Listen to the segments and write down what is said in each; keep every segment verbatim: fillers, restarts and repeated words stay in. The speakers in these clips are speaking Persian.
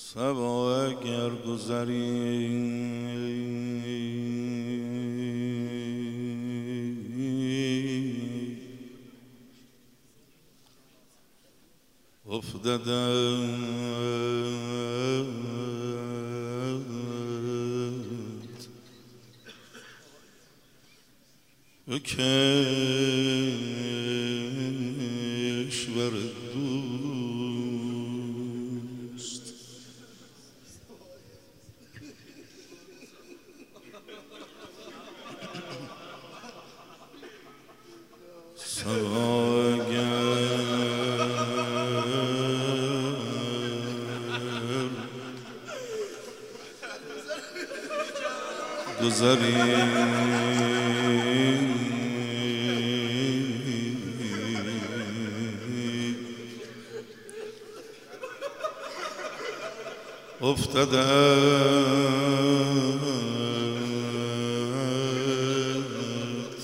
صبا اگر گذری افتادت به کشور دوست صبا اگر گذری افتادت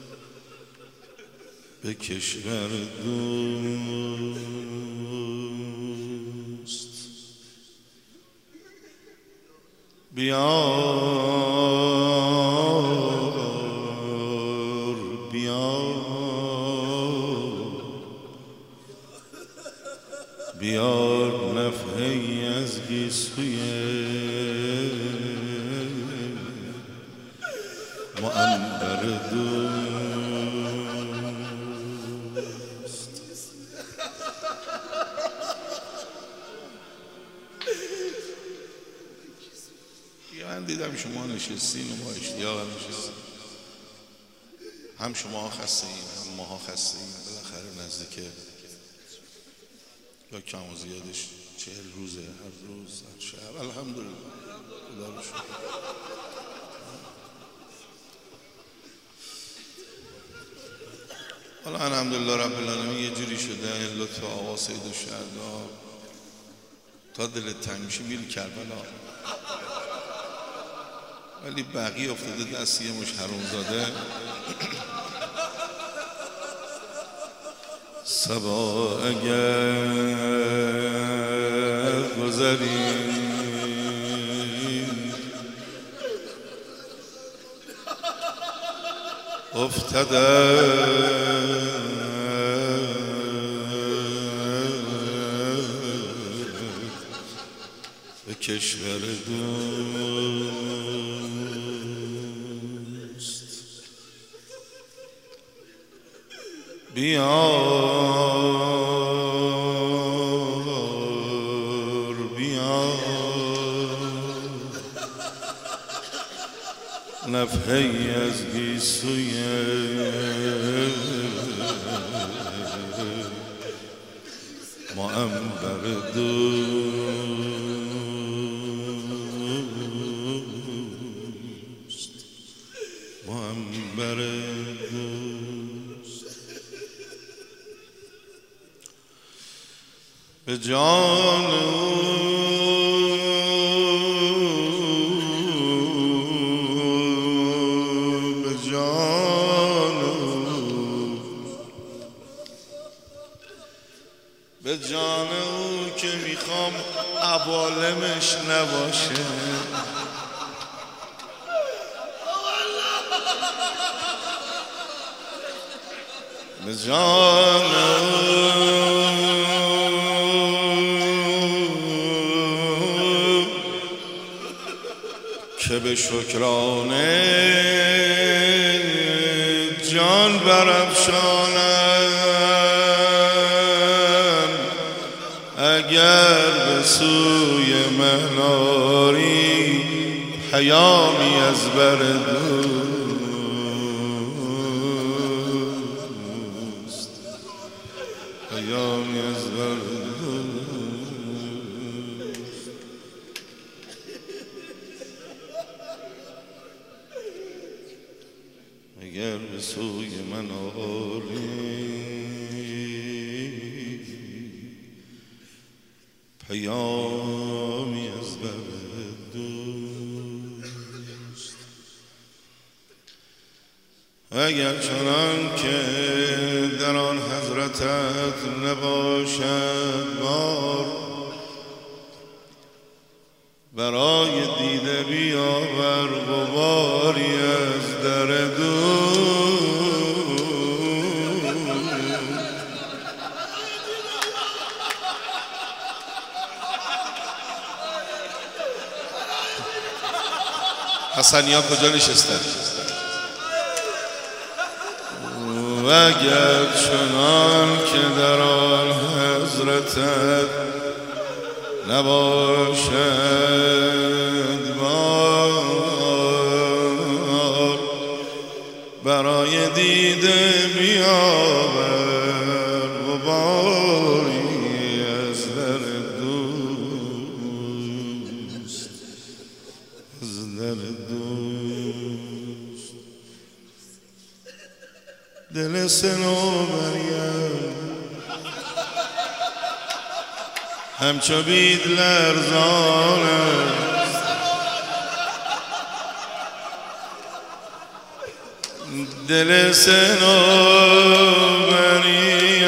به کشور دوست بیار بیار بیار نفحه‌ای از گیسوی معنبر دوست من دیدم شما نشستین و با اشتیاق نشستین، هم شما خسته این هم ماها خسته این. بالاخره نزدیک یا کم و زیادش چهل روزه، هر روز هر شب الحمدلله خدا رو شکر. حالا الحمدلله رب العالمین یه جوری شده لطف آقا سید الشهدا تا دلت تنگ میشه میری کربلا، ولی بقیه افتاده دست یه مش حرومزاده. صبا اگر گذری افتادت به کشور دوست بیار بیار نفحه‌ای از گیسوی معنبر دوست معنبر دوست به جان به جان به جان او که میخوام عوالمش نباشه، به جان که به شکرانه جان برافشانم، اگر به سوی من آری پیامی از بر دوست، پیامی از بر دوست. اگر به سوی من آری پیامی از بر دوست، اگر چنان که در آن حضرتت نباشد بار، برای دیده بیاور غباری از در دور. حسنیا کجا نشستن؟ و اگر چنان که در آن حضرتت نباشد بار، برای دیده بیاور غباری از در دوست، از در دوست. دل صنوبریم همچو بید لرزان است، دل صنوبریم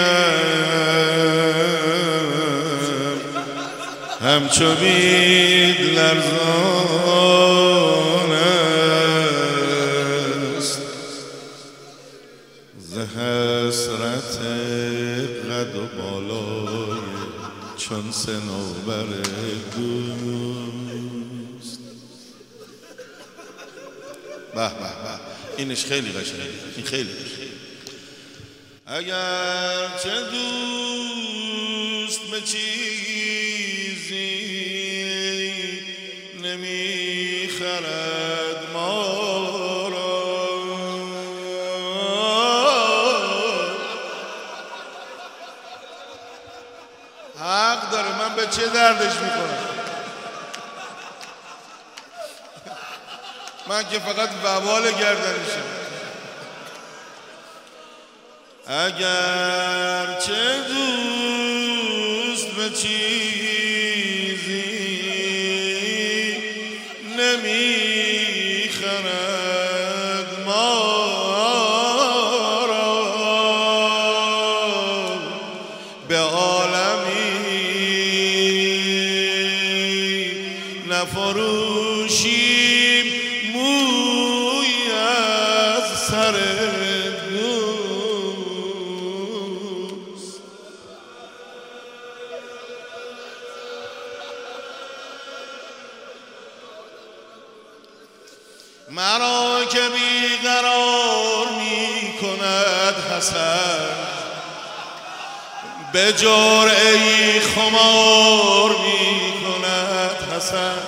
همچو بید لرزان است، ز حسرت قد و بالای چون صنوبر دوست. به به به، اینش خیلی قشنگه، این خیلی قشنگه. اگر چه دوست به چیزی نمیخرد ما را، حق داره، من به چه دردش میکنم؟ من که فقط وبال گردنشم. اگر چه دوست به چیزی نمیخرد ما را، به عالمی نفروشیم موی از سر دوست. مرا که بیقرار می کند حسن، به جرعه‌ای خمار می کند حسن.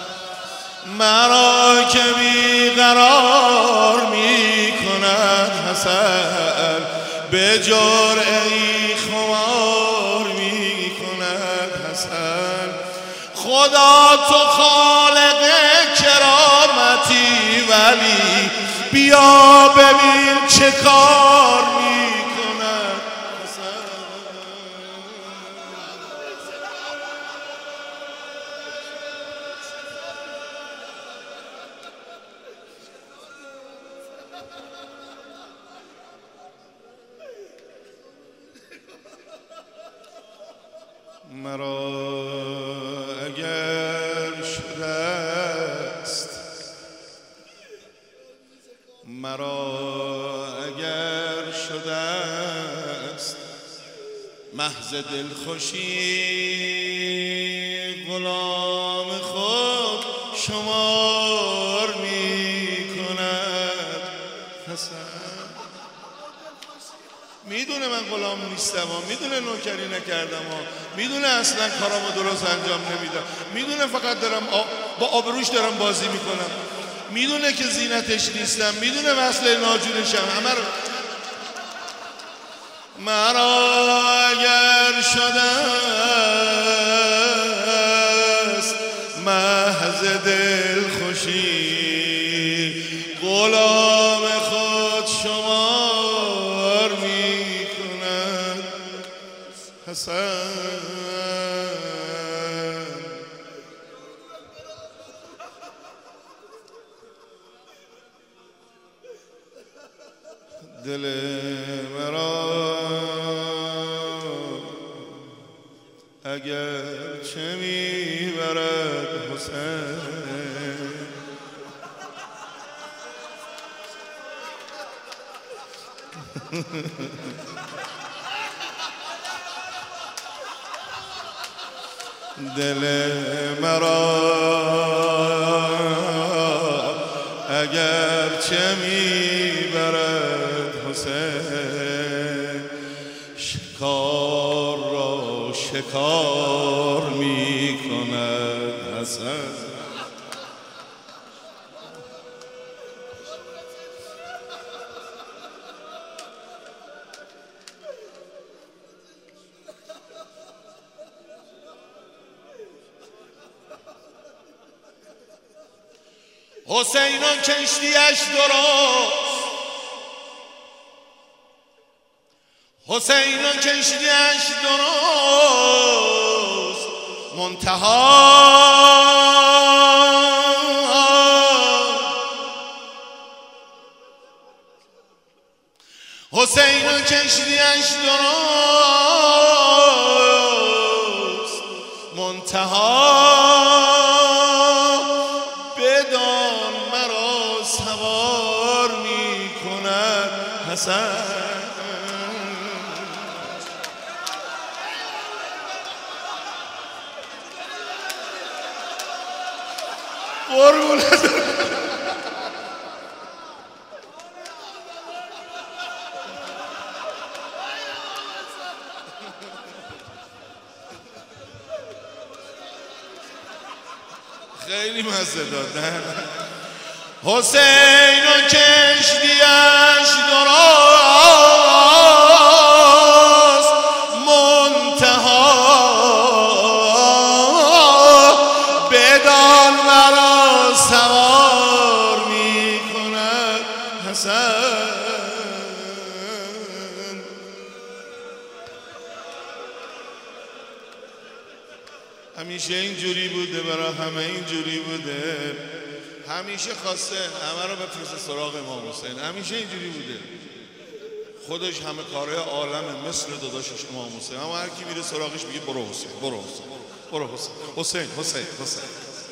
مرا که بیقرار می کند حسن، به جرعه‌ای خمار می کند حسن. خدا تو خالق کرامتی، ولی بیا ببین چه کار می کند حسن. مرا اگر شده است، مرا اگر شده است محض دلخوشی، غلام خود شمار می کند حسن. میدونه من غلام نیستم، میدونه نوکری نکردم، میدونه اصلا کارامو درست انجام نمیدم، میدونه فقط دارم با آبروش دارم بازی میکنم، میدونه که زینتش نیستم، میدونه وصل ناجورشم همه رو. مرا اگر شده است محض دلخوشی، غلام خود شمار می کند حسن. دل مرا اگر چه میبرد حسن، دل مرا اگر چه میبرد حسین، شکار را شکار میکند حسن. حسینان کشتیش درست، حسینان کشتیش درست، منتها حسینان کشتیش درست، منتها بدان مرا سوار می کند حسن. قربونت خیلی مزه داد. نه حسین و کشتیش درست، منتها بدان مرا سوار می کند حسن. همیشه اینجوری بوده، برای همه اینجوری بوده، همیشه خواسته همه رو بفرسته سراغ امام حسین، همیشه اینجوری بوده. خودش همه کارهای عالمه مثل داداشش امام حسین، اما هر کی میره سراغش میگه برو حسین، برو حسین، برو حسین، حسین، حسین، حسین.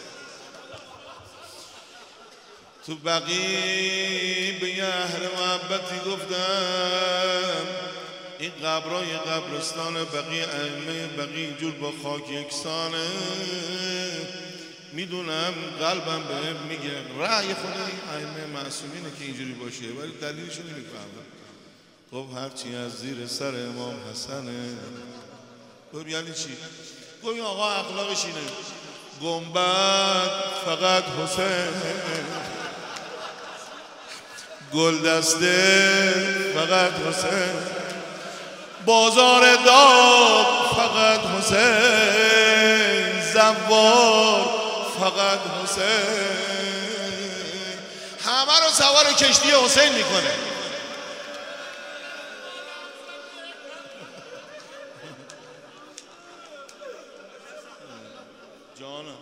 تو بقی به یه اهل محبتی گفتم این قبرای قبرستان بقی، ائمه بقی اینجور با خاک یکسانه. میدونم قلبم بهم میگه رأی خود این ائمه معصومینه که اینجوری باشه، ولی دلیلشو نمیفهمم. خب هرچی از زیر سر امام حسنه. گفت یعنی چی؟ گفت این آقا اخلاقش اینه، گنبد فقط حسین، گل دسته فقط حسین، بازار داغ فقط حسین، زوار فقط حسین. همه رو سوار کشتی حسین میکنه. جانم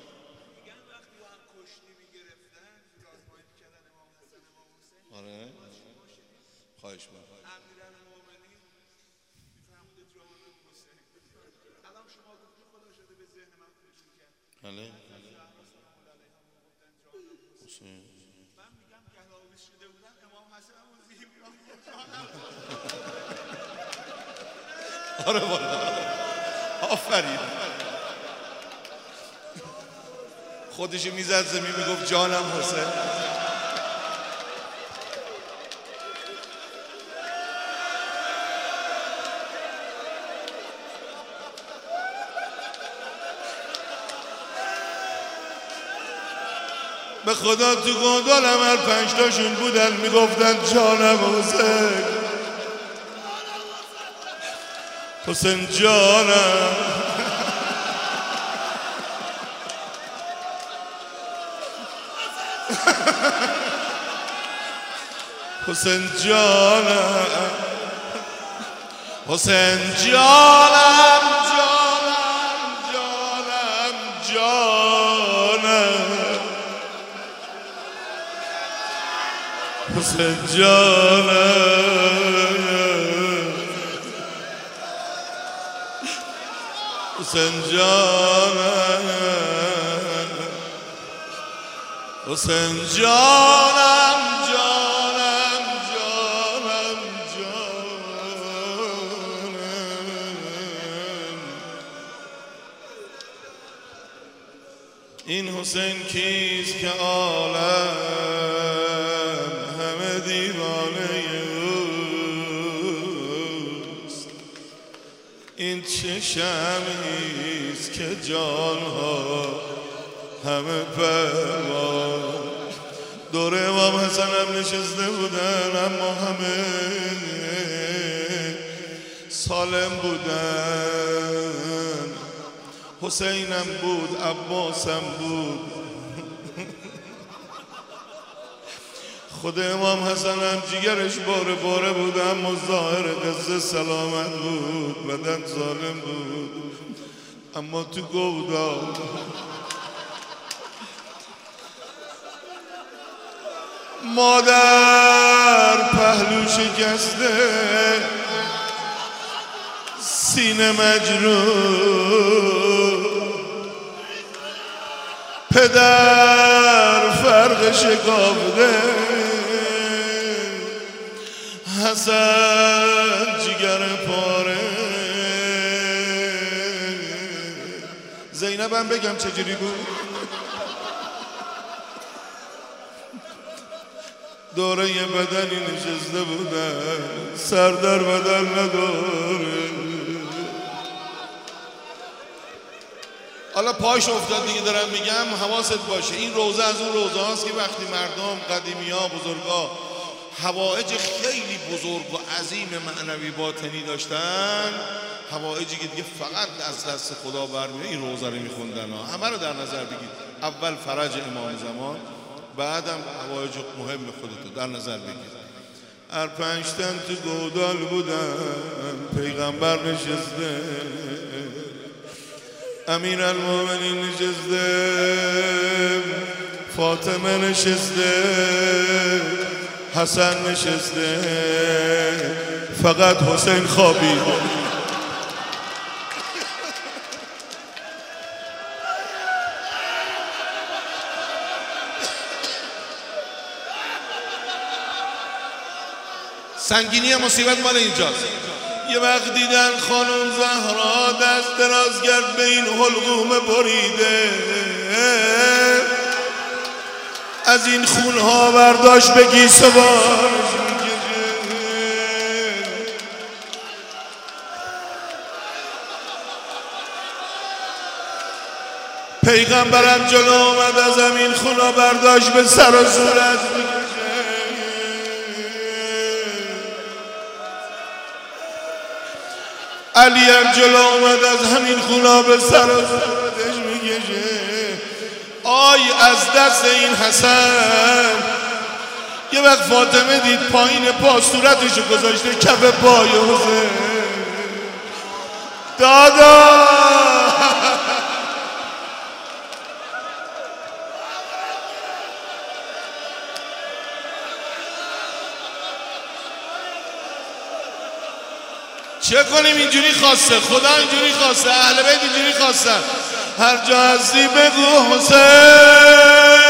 آره خواهش می‌کنم. بله حسین من میگم که حاویس شده بودن امام حسن اون زیبا. آره والا آفرین. خودشو میزد زمین میگفت جانم حسین. به خدا تو گندالم هر پنج تاشون بودن میگفتن جانم حسین، حسین جانم، حسین جانم، حسین جانم، جانم، جانم، جانم، حسین جانم، حسین جانم، حسین جانم، جانم، جانم، جانم. این حسین کیست که عالم همه دیوانه اوست؟ این چه شمعیست که جانها همه پرواز؟ دور امام حسن هم نشسته بودن اما همه سالم بودن. حسینم بود، عباسم بود، خود امام حسن هم جیگرش باره باره بود، اما ظاهر قصه سلامت بود، بدن ظالم بود اما تو گودال مادر پهلو شکسته، سینه مجروح، پدر فرق شکافته، حسن جگر پاره. زینبم بگم چجوری بود؟ دوره یه بدنی نشسته بودن، سر در بدن نداره. حالا پاش افتاد دیگه، دارم میگم حواست باشه. این روزه از اون روزه هاست که وقتی مردم قدیمی ها بزرگا حوائج خیلی بزرگ و عظیم معنوی باطنی داشتن، حوائجی که دیگه فقط از دست خدا برمیاد، این روزه رو میخوندن ها. همه رو در نظر بگید. اول فرج امام زمان، بعدم حوائج مهم خودتو در نظر بگید. هر پنج تن تو گودال بودن، پیغمبر نشسته، امیر المومنین نشسته، فاطمه نشسته، حسن نشسته، فقط حسین خوابید. سنگینی مصیبت مال اینجاست. یه وقت دیدن خانم زهرا دست دراز کرد به این حلقوم بریده، از این خونها برداشت به گیسه بارش میکشه. پیغمبرم جلو آمد، از همین خونها برداشت به سر و صورت میکشه. علی هم جلو آمد، از همین خونا به سر و صورتش میکشه. آی از دست این حسن. یه وقت فاطمه دید پایین پا صورتشو گذاشته کف پای حسین. دادا چه کنیم؟ اینجوری خواسته، خدا اینجوری خواسته، اهل بیت اینجوری خواستن. هر جا هستی بگو حسین.